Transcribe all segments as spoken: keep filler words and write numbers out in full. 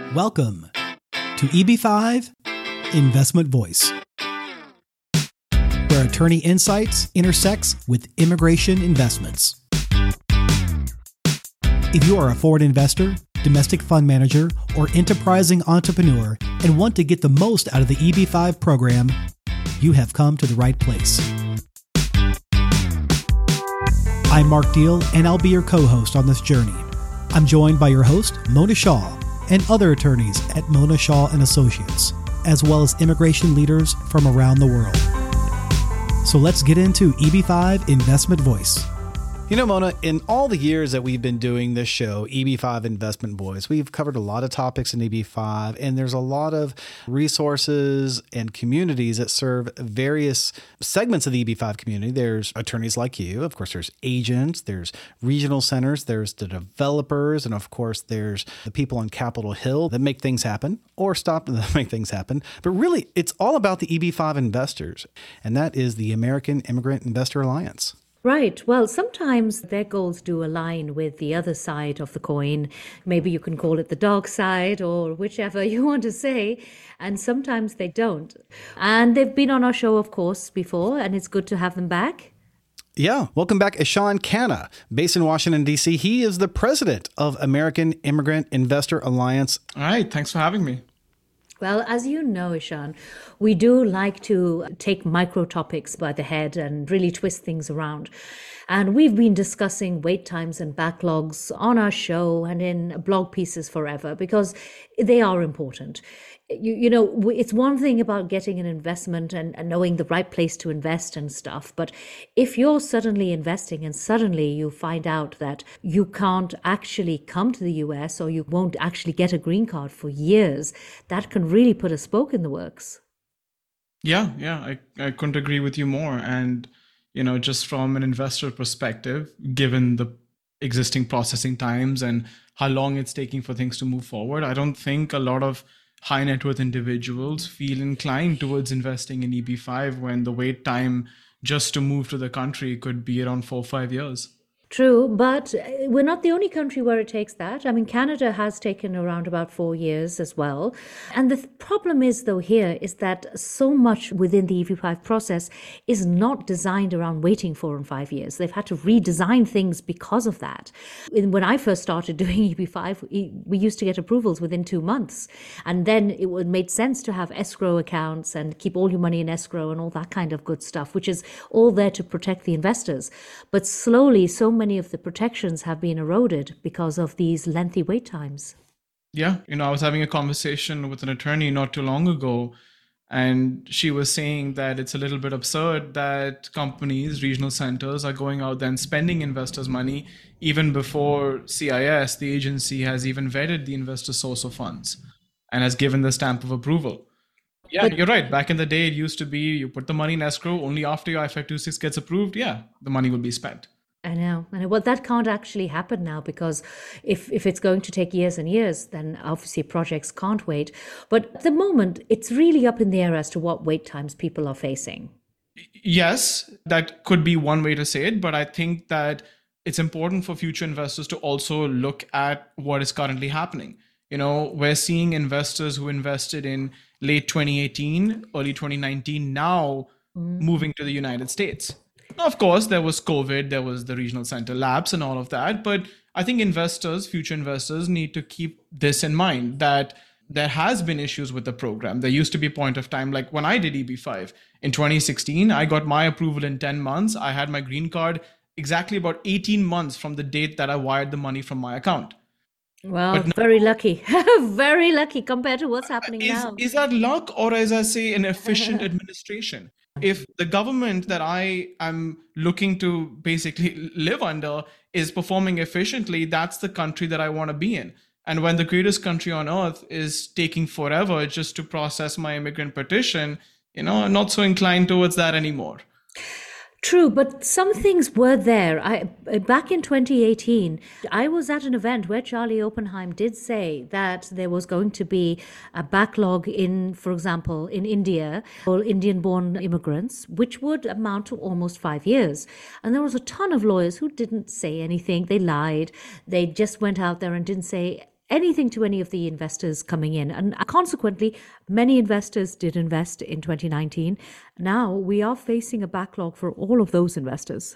Welcome to E B five Investment Voice, where attorney insights intersects with immigration investments. If you are a foreign investor, domestic fund manager, or enterprising entrepreneur and want to get the most out of the E B five program, you have come to the right place. I'm Mark Deal, and I'll be your co-host on this journey. I'm joined by your host, Mona Shaw, and other attorneys at Mona Shaw and Associates, as well as immigration leaders from around the world. So let's get into E B five Investment Voice. You know, Mona, in all the years that we've been doing this show, E B five Investment Voice, we've covered a lot of topics in E B five, and there's a lot of resources and communities that serve various segments of the E B five community. There's attorneys like you. Of course, there's agents, there's regional centers, there's the developers, and of course, there's the people on Capitol Hill that make things happen or stop to make things happen. But really, it's all about the E B five investors, and that is the American Immigrant Investor Alliance. Right. Well, sometimes their goals do align with the other side of the coin. Maybe you can call it the dark side or whichever you want to say. And sometimes they don't. And they've been on our show, of course, before, and it's good to have them back. Yeah. Welcome back, Ishan Khanna, based in Washington, D C. He is the president of American Immigrant Investor Alliance. All right. Thanks for having me. Well, as you know, Ishan, we do like to take micro topics by the head and really twist things around. And we've been discussing wait times and backlogs on our show and in blog pieces forever because they are important. You, you know, it's one thing about getting an investment and, and knowing the right place to invest and stuff. But if you're suddenly investing and suddenly you find out that you can't actually come to the U S or you won't actually get a green card for years, that can really put a spoke in the works. Yeah, yeah, I, I couldn't agree with you more. And, you know, just from an investor perspective, given the existing processing times and how long it's taking for things to move forward, I don't think a lot of high net worth individuals feel inclined towards investing in E B five when the wait time just to move to the country could be around four or five years. True, but we're not the only country where it takes that. I mean, Canada has taken around about four years as well. And the th- problem is, though, here is that so much within the E B five process is not designed around waiting four and five years. They've had to redesign things because of that. When I first started doing E B five, we used to get approvals within two months. And then it made sense to have escrow accounts and keep all your money in escrow and all that kind of good stuff, which is all there to protect the investors. But slowly, so many of the protections have been eroded because of these lengthy wait times. Yeah, you know, I was having a conversation with an attorney not too long ago, and she was saying that it's a little bit absurd that companies, regional centers, are going out there and spending investors' money even before C I S, the agency, has even vetted the investor source of funds and has given the stamp of approval. Yeah, but you're right. Back in the day, it used to be you put the money in escrow, only after your I five twenty-six gets approved, yeah, the money will be spent. I know. And well, that can't actually happen now because if, if it's going to take years and years, then obviously projects can't wait. But at the moment, it's really up in the air as to what wait times people are facing. Yes, that could be one way to say it. But I think that it's important for future investors to also look at what is currently happening. You know, we're seeing investors who invested in late twenty eighteen, early twenty nineteen now mm. moving to the United States. Of course, there was COVID, there was the regional center lapse and all of that. But I think investors, future investors, need to keep this in mind, that there has been issues with the program. There used to be a point of time, like when I did E B five in twenty sixteen, I got my approval in ten months. I had my green card exactly about eighteen months from the date that I wired the money from my account. Well, now, very lucky, very lucky compared to what's happening is, now. Is that luck, or as I say, an efficient administration? If the government that I am looking to basically live under is performing efficiently, that's the country that I want to be in. And when the greatest country on earth is taking forever just to process my immigrant petition, you know, I'm not so inclined towards that anymore. True, but some things were there. I, back in twenty eighteen, I was at an event where Charlie Oppenheim did say that there was going to be a backlog in, for example, in India, for Indian-born immigrants, which would amount to almost five years. And there was a ton of lawyers who didn't say anything. They lied. They just went out there and didn't say anything to any of the investors coming in. And consequently, many investors did invest in twenty nineteen. Now we are facing a backlog for all of those investors.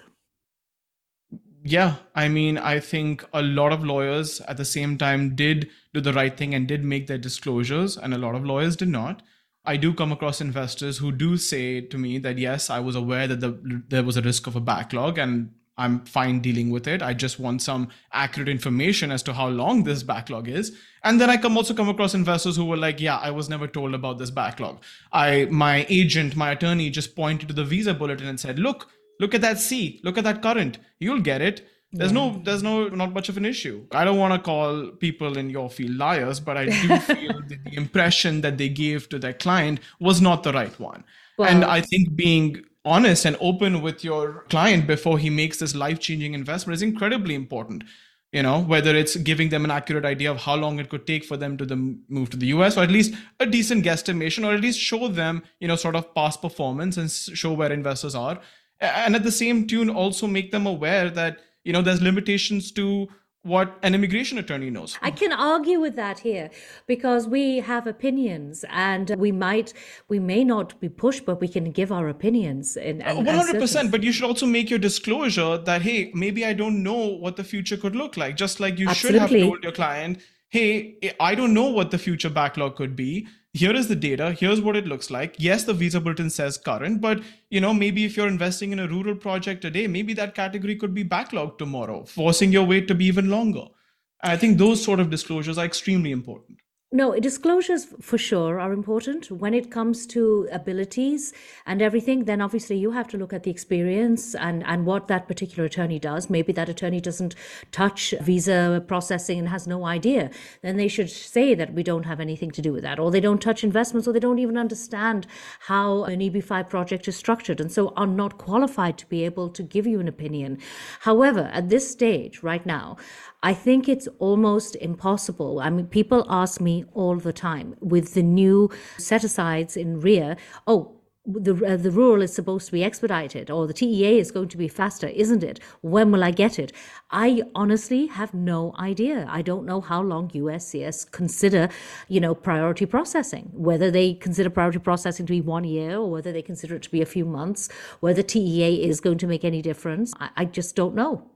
Yeah, I mean, I think a lot of lawyers at the same time did do the right thing and did make their disclosures, and a lot of lawyers did not. I do come across investors who do say to me that, yes, I was aware that the, there was a risk of a backlog and I'm fine dealing with it. I just want some accurate information as to how long this backlog is. And then I come also come across investors who were like, yeah, I was never told about this backlog. I, my agent, my attorney just pointed to the visa bulletin and said, look, look at that C, look at that current. You'll get it. There's yeah. no, there's no, not much of an issue. I don't want to call people in your field liars, but I do feel that the impression that they gave to their client was not the right one. Well, and I think being honest and open with your client before he makes this life-changing investment is incredibly important. You know, whether it's giving them an accurate idea of how long it could take for them to the move to the U S, or at least a decent guesstimation, or at least show them, you know, sort of past performance and show where investors are. And at the same tune, also make them aware that, you know, there's limitations to what an immigration attorney knows. I can argue with that here because we have opinions and we might, we may not be pushed, but we can give our opinions. In, and, one hundred percent. But you should also make your disclosure that, hey, maybe I don't know what the future could look like. Just like you Absolutely. should have told your client, hey, I don't know what the future backlog could be. Here is the data. Here's what it looks like. Yes, the visa bulletin says current, but you know, maybe if you're investing in a rural project today, maybe that category could be backlogged tomorrow, forcing your wait to be even longer. I think those sort of disclosures are extremely important. No, disclosures for sure are important. When it comes to abilities and everything, then obviously you have to look at the experience and, and what that particular attorney does. Maybe that attorney doesn't touch visa processing and has no idea. Then they should say that we don't have anything to do with that, or they don't touch investments, or they don't even understand how an E B five project is structured, and so are not qualified to be able to give you an opinion. However, at this stage right now, I think it's almost impossible. I mean, people ask me all the time with the new set-asides in R I A, oh, the uh, the rural is supposed to be expedited, or the T E A is going to be faster, isn't it? When will I get it? I honestly have no idea. I don't know how long U S C S consider, you know, priority processing, whether they consider priority processing to be one year or whether they consider it to be a few months, whether T E A is going to make any difference. I, I just don't know.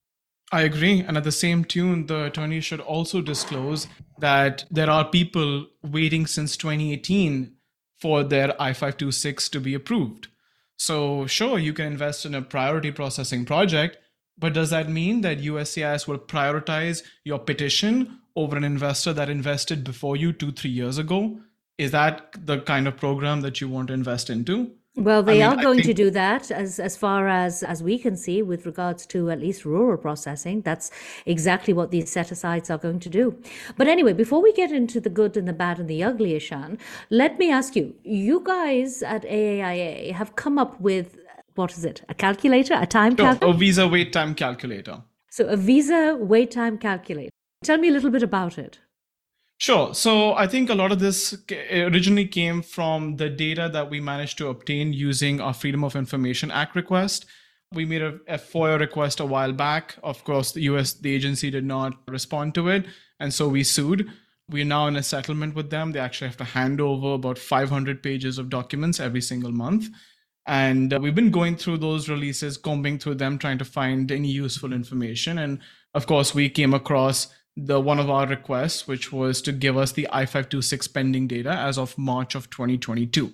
I agree. And at the same tune, the attorney should also disclose that there are people waiting since twenty eighteen for their I five two six to be approved. So sure, you can invest in a priority processing project, but does that mean that U S C I S will prioritize your petition over an investor that invested before you two, three years ago? Is that the kind of program that you want to invest into? Well, they I mean, are going think... to do that as, as far as, as we can see with regards to at least rural processing. That's exactly what these set-asides are going to do. But anyway, before we get into the good and the bad and the ugly, Ishan, let me ask you, you guys at A A I A have come up with, what is it, a calculator, a time no, calculator? A visa wait time calculator. So a visa wait time calculator. Tell me a little bit about it. Sure. So I think a lot of this originally came from the data that we managed to obtain using our Freedom of Information Act request. We made a, a FOIA request a while back. Of course, the U S, the agency did not respond to it. And so we sued. We're now in a settlement with them. They actually have to hand over about five hundred pages of documents every single month. And uh, we've been going through those releases, combing through them, trying to find any useful information. And of course, we came across the one of our requests, which was to give us the I five two six pending data as of March of twenty twenty-two.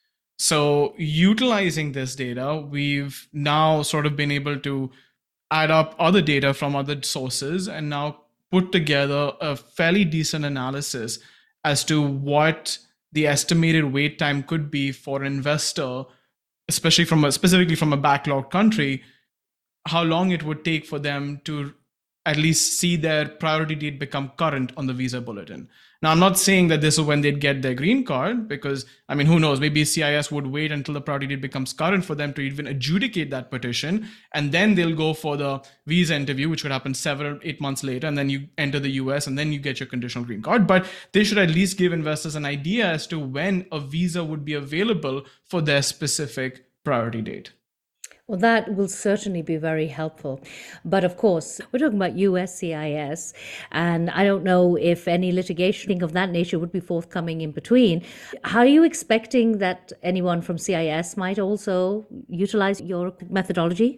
So utilizing this data, we've now sort of been able to add up other data from other sources and now put together a fairly decent analysis as to what the estimated wait time could be for an investor, especially from a, specifically from a backlogged country, how long it would take for them to at least see their priority date become current on the visa bulletin. Now, I'm not saying that this is when they'd get their green card, because, I mean, who knows, maybe C I S would wait until the priority date becomes current for them to even adjudicate that petition. And then they'll go for the visa interview, which could happen several, eight months later. And then you enter the U S and then you get your conditional green card. But they should at least give investors an idea as to when a visa would be available for their specific priority date. Well, that will certainly be very helpful. But of course, we're talking about U S C I S, and I don't know if any litigation of that nature would be forthcoming in between. How are you expecting that anyone from C I S might also utilize your methodology?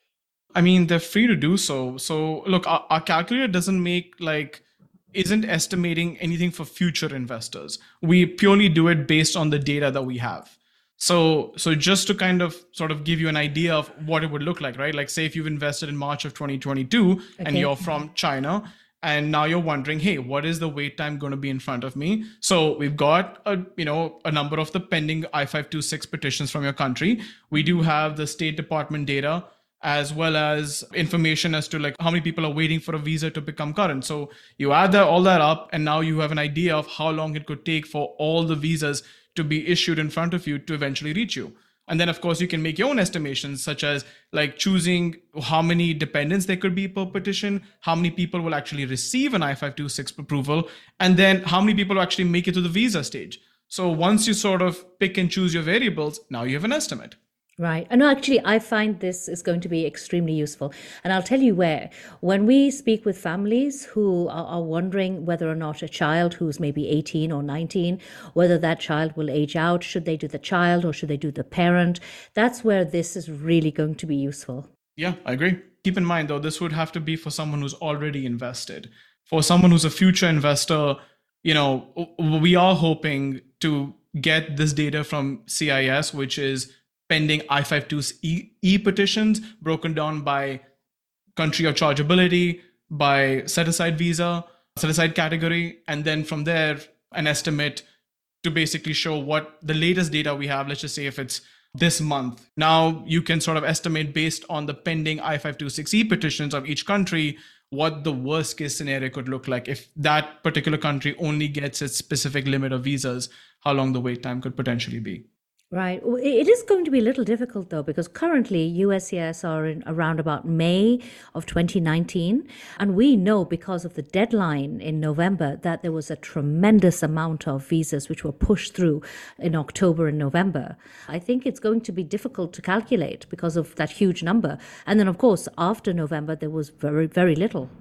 I mean, they're free to do so. So look, our, our calculator doesn't make like, isn't estimating anything for future investors. We purely do it based on the data that we have. So, so just to kind of sort of give you an idea of what it would look like, right? Like say if you've invested in March of twenty twenty-two okay. and you're from China, and now you're wondering, hey, what is the wait time going to be in front of me? So we've got a, you know, a number of the pending I five two six petitions from your country. We do have the State Department data, as well as information as to like how many people are waiting for a visa to become current. So you add that all that up, and now you have an idea of how long it could take for all the visas to be issued in front of you to eventually reach you. And then of course you can make your own estimations, such as like choosing how many dependents there could be per petition, how many people will actually receive an I five two six approval, and then how many people will actually make it to the visa stage. So once you sort of pick and choose your variables, now you have an estimate. Right. And actually, I find this is going to be extremely useful. And I'll tell you where. When we speak with families who are, are wondering whether or not a child who's maybe eighteen or nineteen, whether that child will age out, should they do the child or should they do the parent? That's where this is really going to be useful. Yeah, I agree. Keep in mind, though, this would have to be for someone who's already invested. For someone who's a future investor, you know, we are hoping to get this data from C I S, which is pending I five two E, e petitions broken down by country of chargeability, by set-aside visa, set-aside category, and then from there, an estimate to basically show what the latest data we have. Let's just say if it's this month. Now you can sort of estimate based on the pending I five two six E petitions of each country, what the worst case scenario could look like if that particular country only gets its specific limit of visas, how long the wait time could potentially be. Right. Well, it is going to be a little difficult, though, because currently U S C I S are in around about May of twenty nineteen. And we know because of the deadline in November that there was a tremendous amount of visas which were pushed through in October and November. I think it's going to be difficult to calculate because of that huge number. And then, of course, after November, there was very, very little.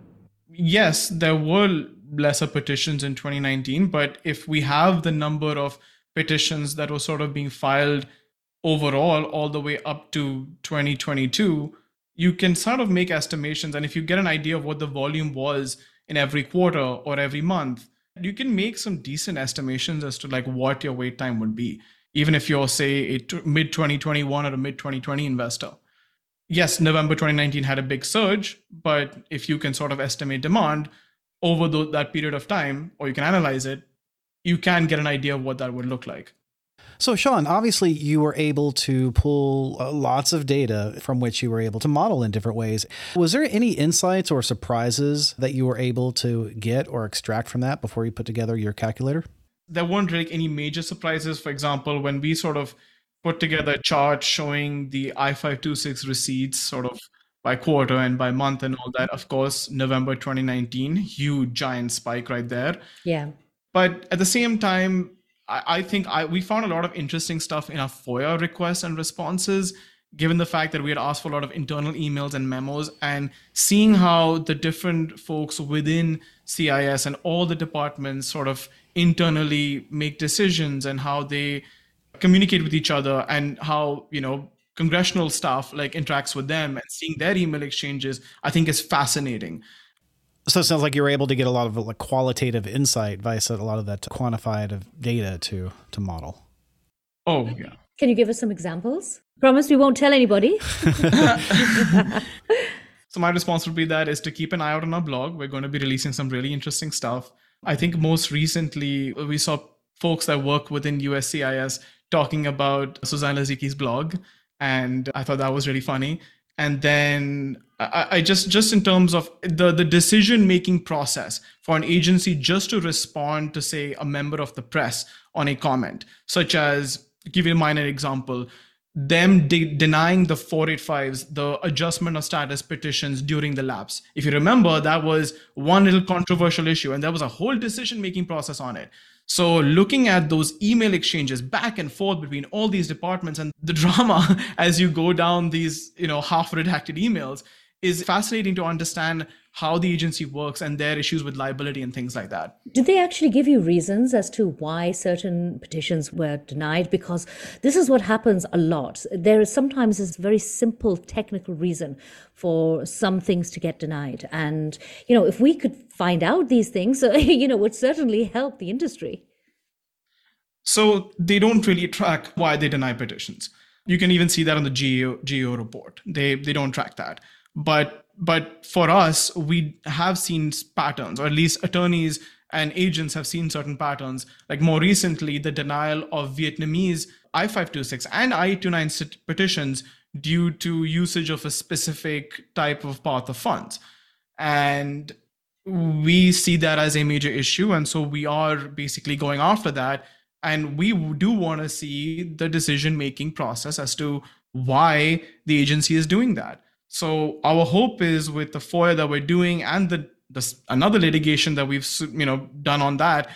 Yes, there were lesser petitions in twenty nineteen, but if we have the number of petitions that were sort of being filed overall all the way up to twenty twenty-two, you can sort of make estimations. And if you get an idea of what the volume was in every quarter or every month, you can make some decent estimations as to like what your wait time would be, even if you're, say, a t- mid twenty twenty-one or a mid twenty twenty investor. Yes, November twenty nineteen had a big surge, but if you can sort of estimate demand over the, that period of time, or you can analyze it, you can get an idea of what that would look like. So, Sean, obviously you were able to pull uh, lots of data from which you were able to model in different ways. Was there any insights or surprises that you were able to get or extract from that before you put together your calculator? There weren't really any major surprises. For example, when we sort of put together a chart showing the I five two six receipts sort of by quarter and by month and all that, of course, November twenty nineteen, huge giant spike right there. Yeah. But at the same time, I, I think I, we found a lot of interesting stuff in our FOIA requests and responses, given the fact that we had asked for a lot of internal emails and memos, and seeing how the different folks within C I S and all the departments sort of internally make decisions and how they communicate with each other and how, you know, congressional staff like interacts with them and seeing their email exchanges, I think is fascinating. So it sounds like you were able to get a lot of like qualitative insight via a lot of that quantitative data to to model. Oh, yeah. Can you give us some examples? Promise we won't tell anybody. So my response would be that is to keep an eye out on our blog. We're going to be releasing some really interesting stuff. I think most recently we saw folks that work within U S C I S talking about Suzanne Laziki's blog, and I thought that was really funny. And then I, I just, just in terms of the, the decision-making process for an agency just to respond to, say, a member of the press on a comment, such as, to give you a minor example, them de- denying the four eighty-fives, the adjustment of status petitions during the lapse. If you remember, that was one little controversial issue, and there was a whole decision-making process on it. So looking at those email exchanges back and forth between all these departments and the drama as you go down these, you know, half-redacted emails is fascinating to understand how the agency works and their issues with liability and things like that. Did they actually give you reasons as to why certain petitions were denied? Because this is what happens a lot. There is sometimes this very simple technical reason for some things to get denied. And, you know, if we could find out these things, you know, would certainly help the industry. So they don't really track why they deny petitions. You can even see that on the G A O, G A O report. They they don't track that. But But for us, we have seen patterns, or at least attorneys and agents have seen certain patterns. Like more recently, the denial of Vietnamese I five two six and I eight two nine petitions due to usage of a specific type of path of funds. And we see that as a major issue. And so we are basically going after that. And we do want to see the decision-making process as to why the agency is doing that. So our hope is with the FOIA that we're doing and the, the another litigation that we've you know done on that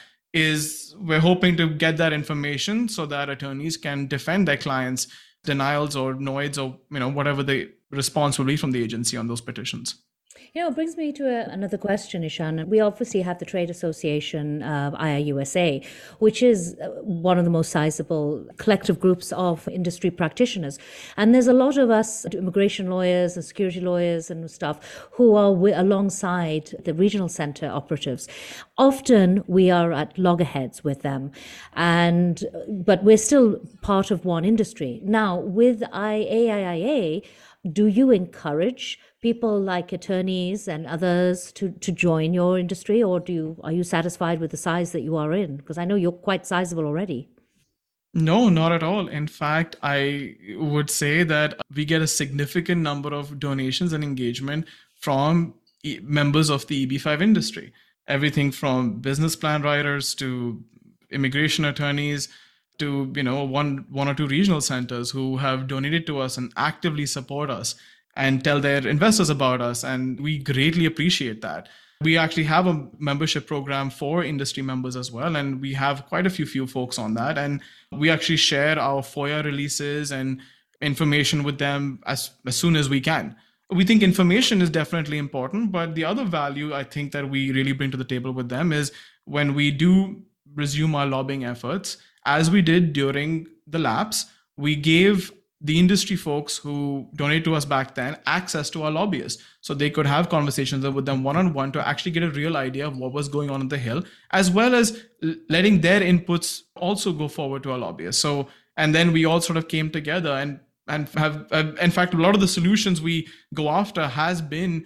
is we're hoping to get that information so that attorneys can defend their clients' denials or noids or you know whatever the response will be from the agency on those petitions. You know, it brings me to a, another question, Ishan. We obviously have the trade association, uh, I I U S A, which is one of the most sizable collective groups of industry practitioners. And there's a lot of us, immigration lawyers and security lawyers and stuff, who are w- alongside the regional center operatives. Often we are at loggerheads with them, and but we're still part of one industry. Now, with I A I A, do you encourage people like attorneys and others to, to join your industry, or do you, are you satisfied with the size that you are in? Because I know you're quite sizable already. No, not at all. In fact, I would say that we get a significant number of donations and engagement from e- members of the E B five industry. Everything from business plan writers to immigration attorneys to, you know, one one or two regional centers who have donated to us and actively support us and tell their investors about us. And we greatly appreciate that. We actually have a membership program for industry members as well. And we have quite a few few folks on that. And we actually share our FOIA releases and information with them as, as soon as we can. We think information is definitely important, but the other value I think that we really bring to the table with them is when we do resume our lobbying efforts, as we did during the lapse, we gave the industry folks who donated to us back then access to our lobbyists. So they could have conversations with them one-on-one to actually get a real idea of what was going on on the Hill, as well as letting their inputs also go forward to our lobbyists. So, and then we all sort of came together and, and have, uh, in fact, a lot of the solutions we go after has been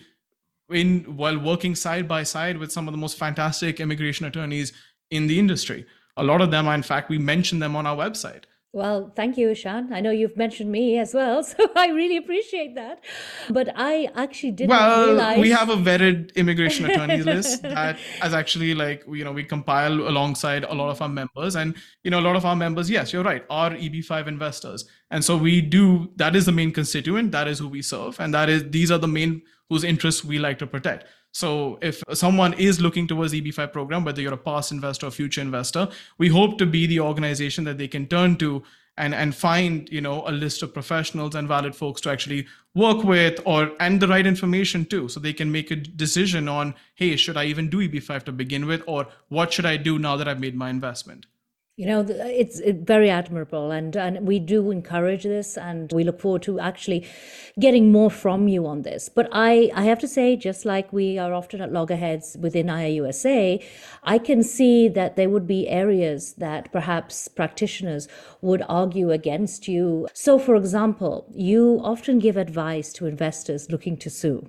in while working side by side with some of the most fantastic immigration attorneys in the industry. A lot of them are, in fact, we mention them on our website. Well, thank you, Ishan. I know you've mentioned me as well, so I really appreciate that. But I actually didn't well, realize... we have a vetted immigration attorneys list that as actually like, you know, we compile alongside a lot of our members. And, you know, a lot of our members, yes, you're right, are E B five investors. And so we do, that is the main constituent, that is who we serve. And that is, these are the main whose interests we like to protect. So if someone is looking towards E B five program, whether you're a past investor or future investor, we hope to be the organization that they can turn to and, and find, you know, a list of professionals and valid folks to actually work with, or and the right information too, so they can make a decision on, hey, should I even do E B five to begin with, or what should I do now that I've made my investment? You know, it's very admirable, and, and we do encourage this, and we look forward to actually getting more from you on this. But I, I have to say, just like we are often at loggerheads within I I U S A, I can see that there would be areas that perhaps practitioners would argue against you. So, for example, you often give advice to investors looking to sue.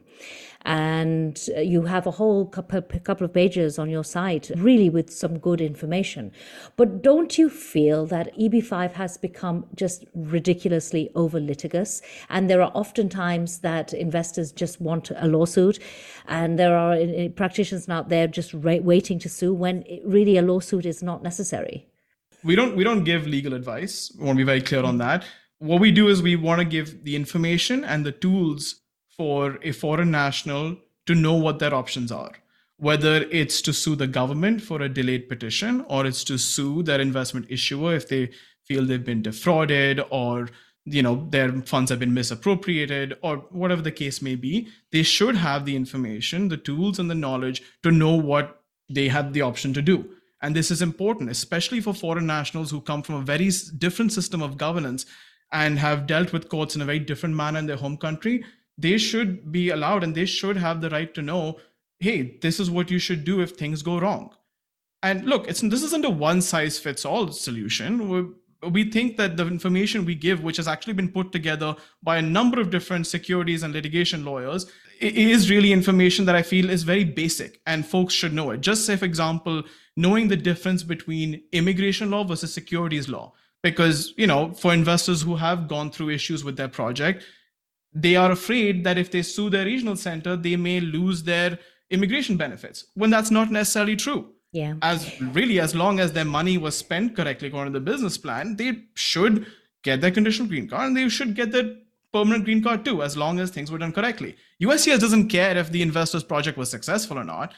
And you have a whole couple of pages on your site, really with some good information. But don't you feel that E B five has become just ridiculously over litigious? And there are often times that investors just want a lawsuit, and there are practitioners out there just waiting to sue when really a lawsuit is not necessary. We don't we don't give legal advice. I want to be very clear on that. What we do is we want to give the information and the tools for a foreign national to know what their options are, whether it's to sue the government for a delayed petition, or it's to sue their investment issuer if they feel they've been defrauded, or you know their funds have been misappropriated, or whatever the case may be. They should have the information, the tools, and the knowledge to know what they have the option to do. And this is important, especially for foreign nationals who come from a very different system of governance and have dealt with courts in a very different manner in their home country. They should be allowed, and they should have the right to know, hey, this is what you should do if things go wrong. And look, it's this isn't a one size fits all solution. We, we think that the information we give, which has actually been put together by a number of different securities and litigation lawyers, is really information that I feel is very basic and folks should know it. Just say, for example, knowing the difference between immigration law versus securities law. Because, you know, for investors who have gone through issues with their project, they are afraid that if they sue their regional center, they may lose their immigration benefits, when that's not necessarily true. Yeah. As really, as long as their money was spent correctly according to the business plan, they should get their conditional green card, and they should get their permanent green card too, as long as things were done correctly. U S C S doesn't care if the investor's project was successful or not.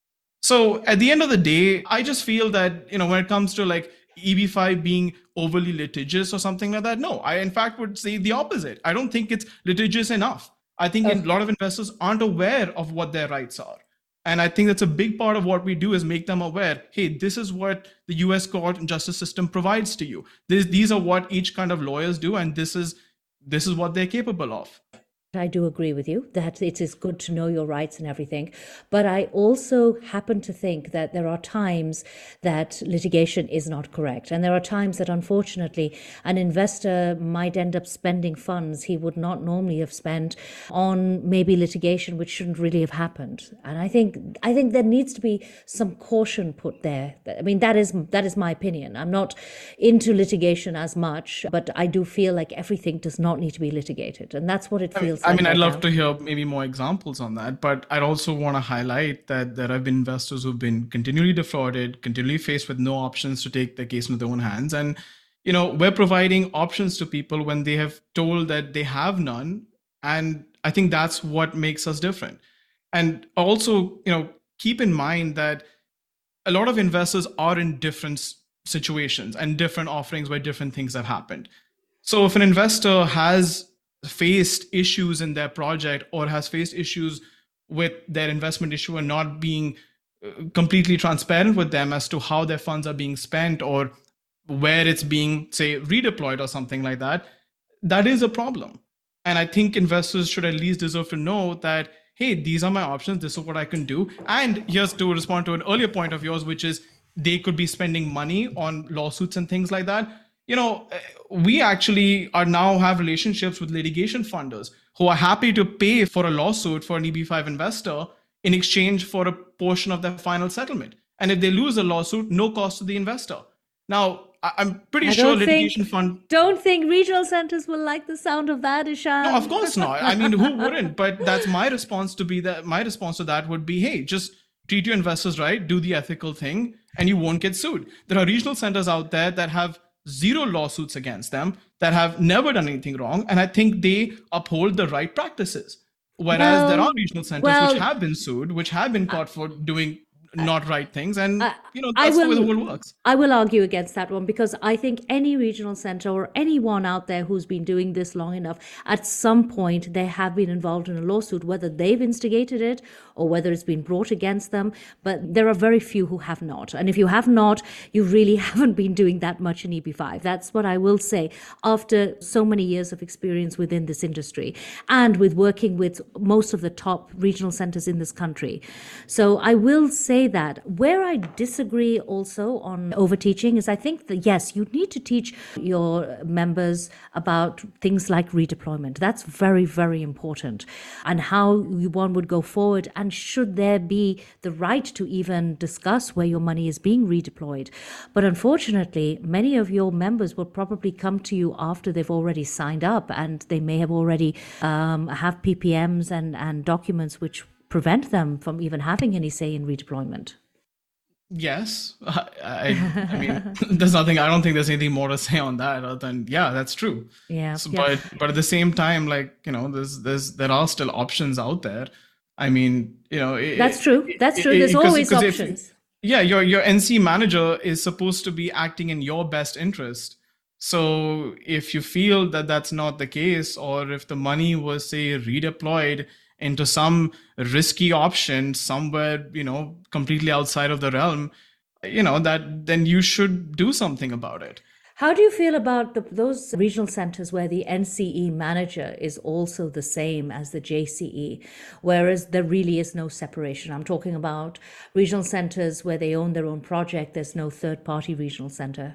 So at the end of the day, I just feel that, you know, when it comes to like E B five being overly litigious or something like that, no, I in fact would say the opposite. I don't think it's litigious enough. I think a lot of investors aren't aware of what their rights are. And I think that's a big part of what we do, is make them aware, hey, this is what the U S court and justice system provides to you. This, these are what each kind of lawyers do, and this is this is what they're capable of. I do agree with you that it is good to know your rights and everything. But I also happen to think that there are times that litigation is not correct. And there are times that, unfortunately, an investor might end up spending funds he would not normally have spent on maybe litigation which shouldn't really have happened. And I think I think there needs to be some caution put there. I mean, that is that is my opinion. I'm not into litigation as much, but I do feel like everything does not need to be litigated. And that's what it feels I mean, like I'd right love now. to hear maybe more examples on that, but I'd also want to highlight that there have been investors who've been continually defrauded, continually faced with no options to take their case into their own hands. And, you know, we're providing options to people when they have told that they have none. And I think that's what makes us different. And also, you know, keep in mind that a lot of investors are in different situations and different offerings where different things have happened. So if an investor has faced issues in their project or has faced issues with their investment issuer not being completely transparent with them as to how their funds are being spent or where it's being, say, redeployed or something like that, that is a problem. And I think investors should at least deserve to know that, hey, these are my options, this is what I can do. And here's to respond to an earlier point of yours, which is they could be spending money on lawsuits and things like that. You know, we actually are now have relationships with litigation funders who are happy to pay for a lawsuit for an E B five investor in exchange for a portion of their final settlement. And if they lose a lawsuit, no cost to the investor. Now, I'm pretty I sure don't litigation think, fund. Don't think regional centers will like the sound of that, Ishan. No, of course not. I mean, who wouldn't? But that's my response to be that. My response to that would be, hey, just treat your investors right, do the ethical thing, and you won't get sued. There are regional centers out there that have zero lawsuits against them, that have never done anything wrong, and I think they uphold the right practices. Whereas well, there are regional centers well, which have been sued, which have been caught for doing not right things, and uh, you know that's will, the way the world works. I will argue against that one, because I think any regional center or anyone out there who's been doing this long enough, at some point they have been involved in a lawsuit, whether they've instigated it or whether it's been brought against them. But there are very few who have not. And if you have not, you really haven't been doing that much in E B five. That's what I will say after so many years of experience within this industry and with working with most of the top regional centers in this country. So I will say that. Where I disagree also on overteaching is I think that, yes, you need to teach your members about things like redeployment. That's very, very important. And how one would go forward, and should there be the right to even discuss where your money is being redeployed. But unfortunately, many of your members will probably come to you after they've already signed up, and they may have already um, have P P Ms and, and documents which prevent them from even having any say in redeployment. Yes. I, I, I mean, there's nothing, I don't think there's anything more to say on that other than, yeah, that's true. Yeah, So, yeah. but, but at the same time, like, you know, there's, there's, there are still options out there. I mean, you know, it, That's true. That's true. it- There's it- 'cause- always 'cause if- options. yeah, your your N C manager is supposed to be acting in your best interest. So if you feel that that's not the case, or if the money was, say, redeployed into some risky option somewhere, you know, completely outside of the realm, you know, that then you should do something about it. How do you feel about the, those regional centers where the N C E manager is also the same as the J C E, whereas there really is no separation? I'm talking about regional centers where they own their own project. There's no third-party regional center.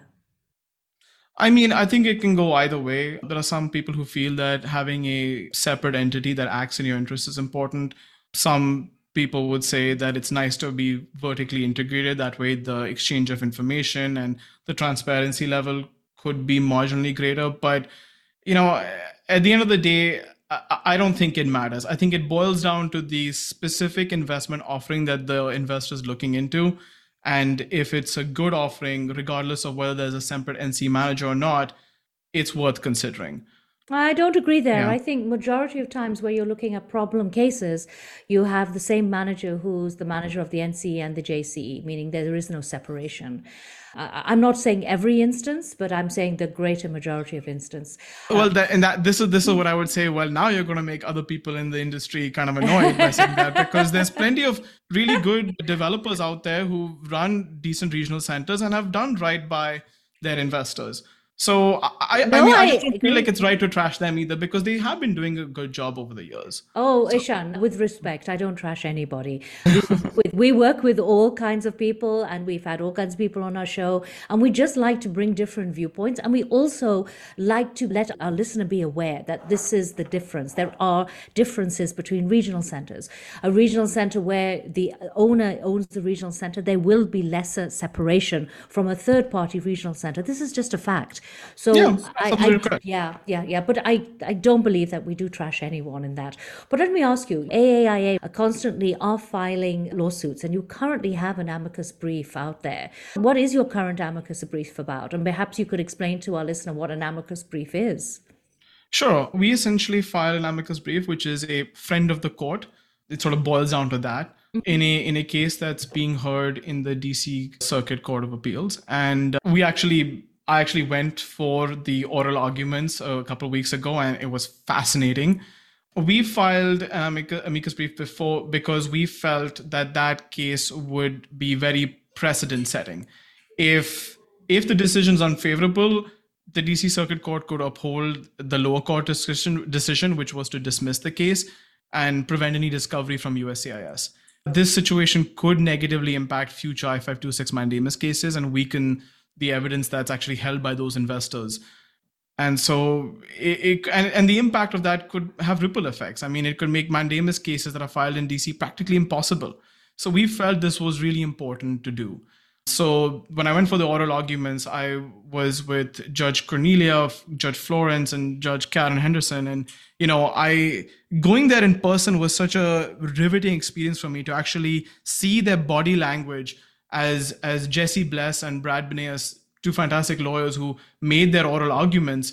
I mean, I think it can go either way. There are some people who feel that having a separate entity that acts in your interest is important. Some people would say that it's nice to be vertically integrated. That way, the exchange of information and the transparency level could be marginally greater. But, you know, at the end of the day, I I don't think it matters. I think it boils down to the specific investment offering that the investor is looking into. And if it's a good offering, regardless of whether there's a separate N C manager or not, it's worth considering. I don't agree there. Yeah. I think majority of times where you're looking at problem cases, you have the same manager who's the manager of the N C E and the J C E, meaning there is no separation. Uh, I'm not saying every instance, but I'm saying the greater majority of instance. Well, that, and that this is this is what I would say. Well, now you're going to make other people in the industry kind of annoyed by saying that, because there's plenty of really good developers out there who run decent regional centers and have done right by their investors. So I, I, No, I mean, I, I just don't agree. feel like it's right to trash them either, because they have been doing a good job over the years. Oh, Ishan, with respect, I don't trash anybody. We, with, we work with all kinds of people, and we've had all kinds of people on our show, and we just like to bring different viewpoints. And we also like to let our listener be aware that this is the difference. There are differences between regional centers. A regional center where the owner owns the regional center, there will be lesser separation from a third-party regional center. This is just a fact. So Yeah, I, absolutely I correct. yeah, yeah, yeah. But I, I don't believe that we do trash anyone in that. But let me ask you, A A I A constantly are filing lawsuits, and you currently have an amicus brief out there. What is your current amicus brief about? And perhaps you could explain to our listener what an amicus brief is. Sure. We essentially file an amicus brief, which is a friend of the court. It sort of boils down to that in a in a case that's being heard in the D C Circuit Court of Appeals. And we actually, I actually went for the oral arguments a couple of weeks ago, and it was fascinating. We filed an amicus, amicus brief before because we felt that that case would be very precedent setting. If if the decision's unfavorable, the D C Circuit Court could uphold the lower court decision, decision, which was to dismiss the case and prevent any discovery from U S C I S. This situation could negatively impact future I five two six mandamus cases and weaken the evidence that's actually held by those investors. And so, it, it and, and the impact of that could have ripple effects. I mean, it could make mandamus cases that are filed in D C practically impossible. So we felt this was really important to do. So when I went for the oral arguments, I was with Judge Cornelia, Judge Florence, and Judge Karen Henderson. And, you know, I going there in person was such a riveting experience for me to actually see their body language as, as Jesse Bless and Brad Beneas, two fantastic lawyers who made their oral arguments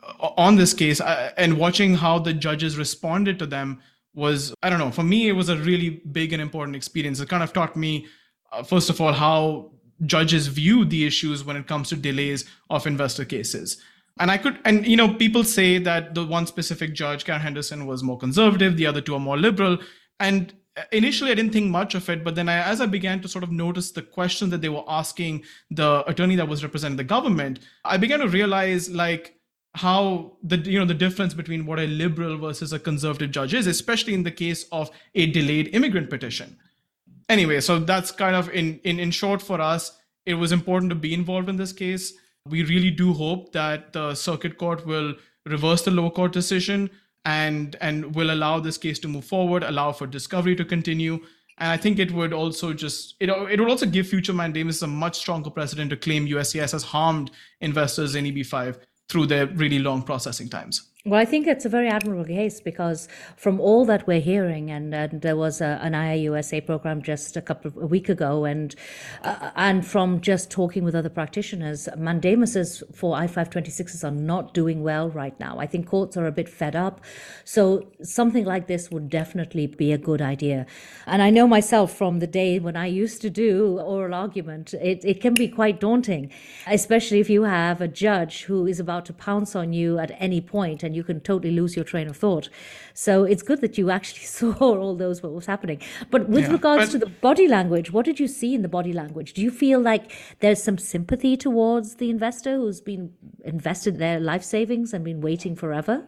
on this case, and watching how the judges responded to them was, I don't know, for me, it was a really big and important experience. It kind of taught me, uh, first of all, how judges view the issues when it comes to delays of investor cases. And I could, and you know, people say that the one specific judge, Karen Henderson, was more conservative, the other two are more liberal. And initially I didn't think much of it, but then I, as I began to sort of notice the questions that they were asking the attorney that was representing the government, I began to realize like how the, you know, the difference between what a liberal versus a conservative judge is, especially in the case of a delayed immigrant petition. Anyway, so that's kind of in, in, in short for us, it was important to be involved in this case. We really do hope that the circuit court will reverse the lower court decision and, and will allow this case to move forward, allow for discovery to continue. And I think it would also just, it, it would also give future mandamus a much stronger precedent to claim U S C I S has harmed investors in E B five through their really long processing times. Well, I think it's a very admirable case because from all that we're hearing, and, and there was a, an I A U S A program just a couple of a week ago, and uh, and from just talking with other practitioners, mandamuses for I five twenty-sixes are not doing well right now. I think courts are a bit fed up, so something like this would definitely be a good idea. And I know myself from the day when I used to do oral argument, it, it can be quite daunting, especially if you have a judge who is about to pounce on you at any point and you can totally lose your train of thought. So it's good that you actually saw all those, what was happening. But with Yeah, regards but- to the body language, what did you see in the body language? Do you feel like there's some sympathy towards the investor who's been invested their life savings and been waiting forever?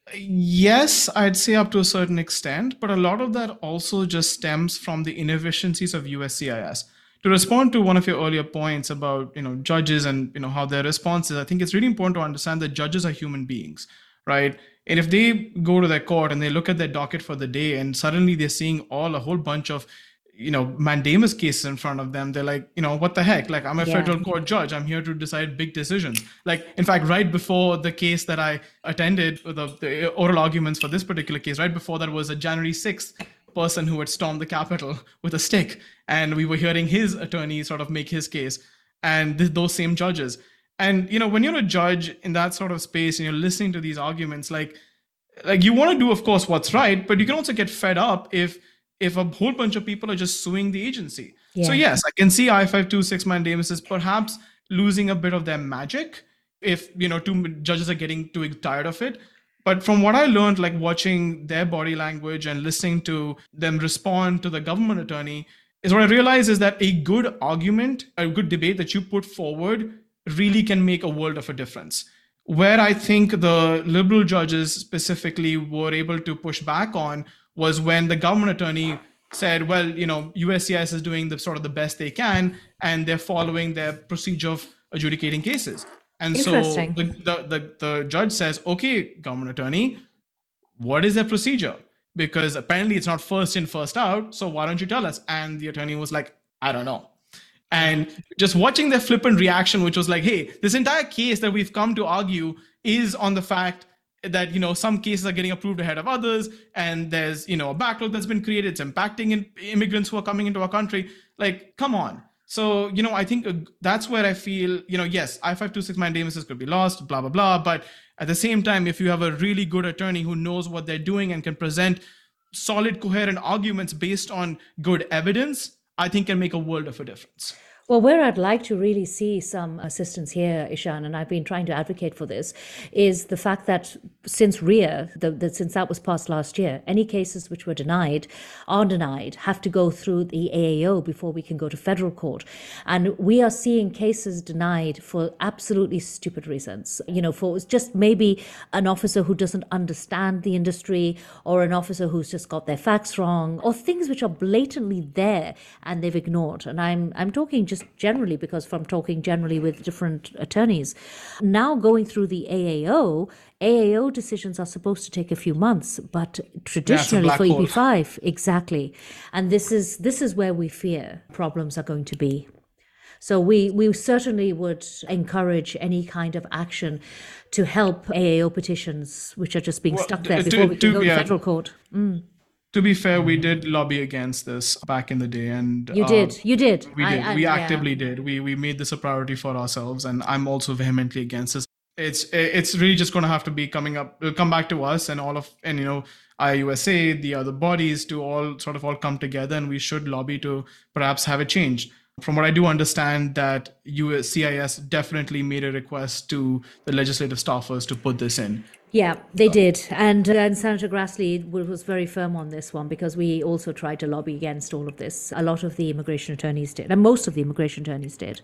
Yes, I'd say up to a certain extent, but a lot of that also just stems from the inefficiencies of U S C I S. To respond to one of your earlier points about, you know, judges and, you know, how their responses, I think it's really important to understand that judges are human beings, right? And if they go to their court and they look at their docket for the day and suddenly they're seeing all a whole bunch of, you know, mandamus cases in front of them, they're like, you know, what the heck? Like, I'm a Yeah. federal court judge. I'm here to decide big decisions. Like, in fact, right before the case that I attended, the, the oral arguments for this particular case, right before that was a January sixth person who had stormed the Capitol with a stick. And we were hearing his attorney sort of make his case, and th- those same judges. And, you know, when you're a judge in that sort of space and you're listening to these arguments, like, like you want to do, of course, what's right, but you can also get fed up if if a whole bunch of people are just suing the agency. So Yeah. yes, I can see I five twenty-six mandamuses perhaps losing a bit of their magic if, you know, two judges are getting too tired of it. But from what I learned, like watching their body language and listening to them respond to the government attorney, is what I realized is that a good argument, a good debate that you put forward really can make a world of a difference. Where I think the liberal judges specifically were able to push back on was when the government attorney said, well, you know, U S C I S is doing the sort of the best they can, and they're following their procedure of adjudicating cases. And so Interesting. the, the, the, the judge says, okay, government attorney, what is their procedure? Because apparently it's not first in, first out. So why don't you tell us? And the attorney was like, I don't know. And just watching their flippant reaction, which was like, hey, this entire case that we've come to argue is on the fact that, you know, some cases are getting approved ahead of others, and there's, you know, a backlog that's been created. It's impacting in immigrants who are coming into our country. Like, come on. So, you know, I think uh, that's where I feel, you know, yes, I five twenty-six mandamuses could be lost, blah, blah, blah. But at the same time, if you have a really good attorney who knows what they're doing and can present solid, coherent arguments based on good evidence, I think can make a world of a difference. Well, where I'd like to really see some assistance here, Ishan, and I've been trying to advocate for this, is the fact that since R I A, the, the, since that was passed last year, any cases which were denied are denied, have to go through the A A O before we can go to federal court. And we are seeing cases denied for absolutely stupid reasons. You know, for just maybe an officer who doesn't understand the industry, or an officer who's just got their facts wrong, or things which are blatantly there and they've ignored. And I'm I'm talking just generally, because from talking generally with different attorneys, now going through the A A O, A A O decisions are supposed to take a few months, but traditionally for E B five, exactly. And this is this is where we fear problems are going to be. So we, we certainly would encourage any kind of action to help A A O petitions, which are just being Well, stuck there to- before we can to- go to yeah. federal court. Mm. To be fair, we did lobby against this back in the day, and You uh, did, you did. We I- did. I- we yeah. actively did. We we made this a priority for ourselves, and I'm also vehemently against this. It's it's really just going to have to be coming up, come back to us, and all of and you know I A U S A, the other bodies, to all sort of all come together, and we should lobby to perhaps have it changed. From what I do understand, that U S C I S definitely made a request to the legislative staffers to put this in. Yeah, they did. And, uh, and Senator Grassley w- was very firm on this one, because we also tried to lobby against all of this. A lot of the immigration attorneys did, and most of the immigration attorneys did.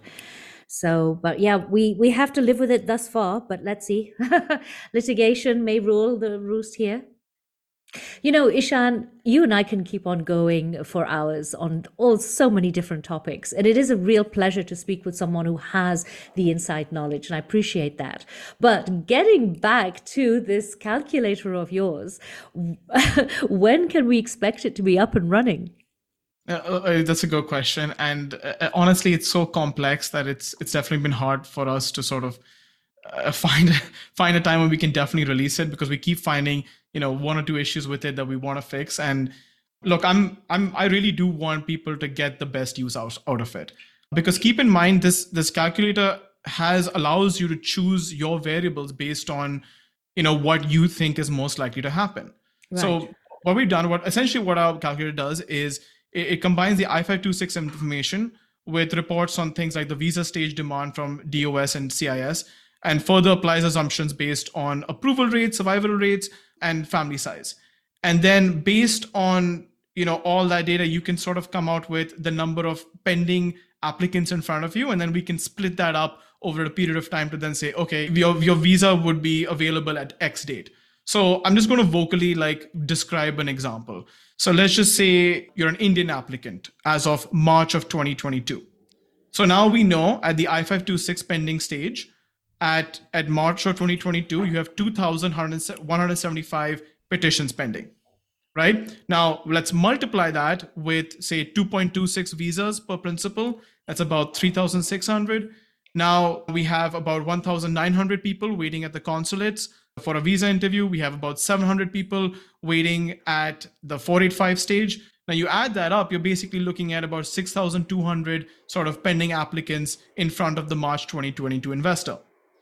So, but yeah, we, we have to live with it thus far, but let's see. Litigation may rule the roost here. You know, Ishan, you and I can keep on going for hours on all so many different topics. And it is a real pleasure to speak with someone who has the inside knowledge, and I appreciate that. But getting back to this calculator of yours, when can we expect it to be up and running? Uh, uh, that's a good question, and uh, honestly, it's so complex that it's it's definitely been hard for us to sort of uh, find find a time when we can definitely release it, because we keep finding, you know, one or two issues with it that we want to fix. And look, I'm I'm I really do want people to get the best use out, out of it, because keep in mind this this calculator has allows you to choose your variables based on, you know, what you think is most likely to happen. Right. So what we've done, what essentially what our calculator does is it, it combines the I five two six information with reports on things like the visa stage demand from D O S and C I S, and further applies assumptions based on approval rates, survival rates, and family size. And then based on, you know, all that data, you can sort of come out with the number of pending applicants in front of you, and then we can split that up over a period of time to then say, okay, your, your visa would be available at X date. So I'm just going to vocally like describe an example. So let's just say you're an Indian applicant as of March of twenty twenty-two. So now we know at the I five two six pending stage, at, at March of twenty twenty-two, you have two thousand one hundred seventy-five petitions pending, right? Now let's multiply that with say two point two six visas per principal. That's about three thousand six hundred. Now we have about one thousand nine hundred people waiting at the consulates for a visa interview. We have about seven hundred people waiting at the four eighty-five stage. Now you add that up, you're basically looking at about six thousand two hundred sort of pending applicants in front of the March twenty twenty-two investor.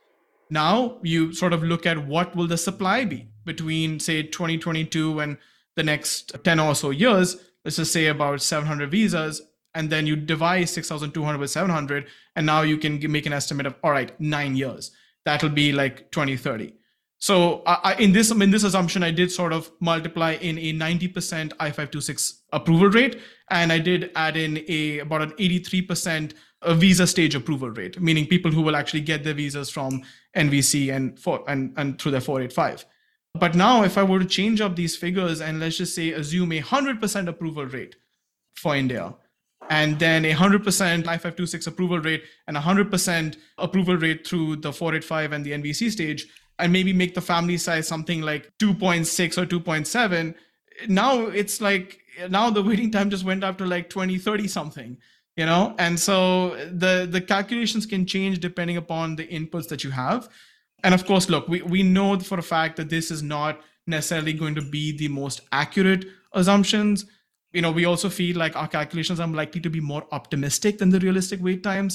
Now you sort of look at what will the supply be between say twenty twenty-two and the next ten or so years. Let's just say about seven hundred visas. And then you divide six thousand two hundred with seven hundred, and now you can make an estimate of, all right, nine years. That'll be like twenty thirty. So I, in this in this assumption, I did sort of multiply in a ninety percent I five two six approval rate, and I did add in a about an eighty-three percent visa stage approval rate, meaning people who will actually get their visas from N V C and for and, and through their four eighty-five. But now if I were to change up these figures and let's just say assume a one hundred percent approval rate for India, and then a one hundred percent I five two six approval rate and a one hundred percent approval rate through the four eighty-five and the N V C stage, and maybe make the family size something like two point six or two point seven, now it's like, now the waiting time just went up to like twenty, thirty something, you know? And so the, the calculations can change depending upon the inputs that you have. And of course, look, we, we know for a fact that this is not necessarily going to be the most accurate assumptions. You know, we also feel like our calculations are likely to be more optimistic than the realistic wait times,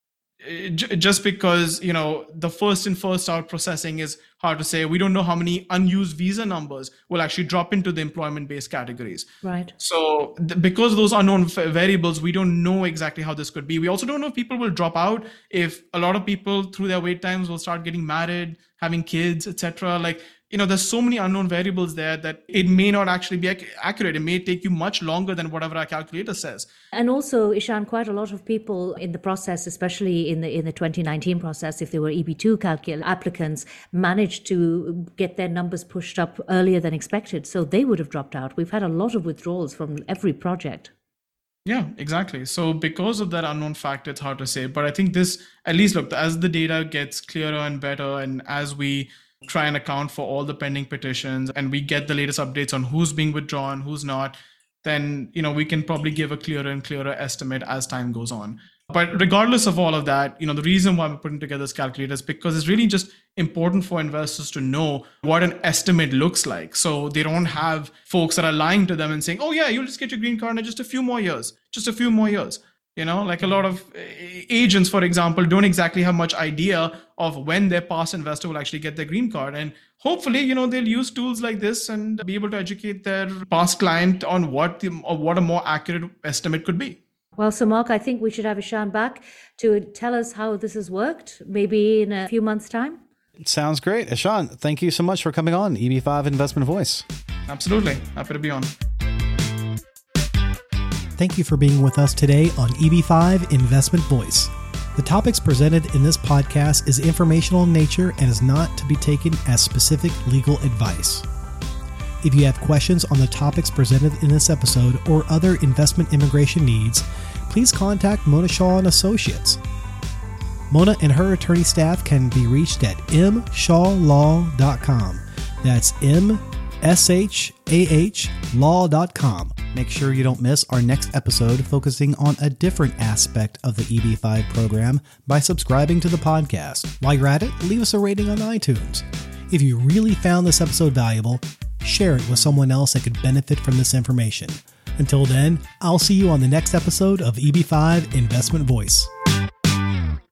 just because, you know, the first in first out processing is hard to say. We don't know how many unused visa numbers will actually drop into the employment based categories. Right. So th- because of those unknown f- variables, we don't know exactly how this could be. We also don't know if people will drop out, if a lot of people through their wait times will start getting married, having kids, et cetera. Like, you know, there's so many unknown variables there that it may not actually be ac- accurate. It may take you much longer than whatever our calculator says. And also, Ishan, quite a lot of people in the process, especially in the in the twenty nineteen process, if they were E B two calcul- applicants, managed to get their numbers pushed up earlier than expected. So they would have dropped out. We've had a lot of withdrawals from every project. Yeah, exactly. So because of that unknown factor, it's hard to say. But I think this, at least look, as the data gets clearer and better, and as we try and account for all the pending petitions and we get the latest updates on who's being withdrawn, who's not, then, you know, we can probably give a clearer and clearer estimate as time goes on. But regardless of all of that, you know, the reason why we're putting together this calculator is because it's really just important for investors to know what an estimate looks like. So they don't have folks that are lying to them and saying, oh yeah, you'll just get your green card in just a few more years, just a few more years. You know, like a lot of agents, for example, don't exactly have much idea of when their past investor will actually get their green card. And hopefully, you know, they'll use tools like this and be able to educate their past client on what the, or what a more accurate estimate could be. Well, so Mark, I think we should have Ishan back to tell us how this has worked, maybe in a few months' time. Sounds great. Ishan, thank you so much for coming on E B five Investment Voice. Absolutely. Happy to be on. Thank you for being with us today on E B five Investment Voice. The topics presented in this podcast is informational in nature and is not to be taken as specific legal advice. If you have questions on the topics presented in this episode or other investment immigration needs, please contact Mona Shaw and Associates. Mona and her attorney staff can be reached at m shaw law dot com. That's M S H A H law dot com. Make sure you don't miss our next episode focusing on a different aspect of the E B five program by subscribing to the podcast. While you're at it, leave us a rating on iTunes. If you really found this episode valuable, share it with someone else that could benefit from this information. Until then, I'll see you on the next episode of E B five Investment Voice.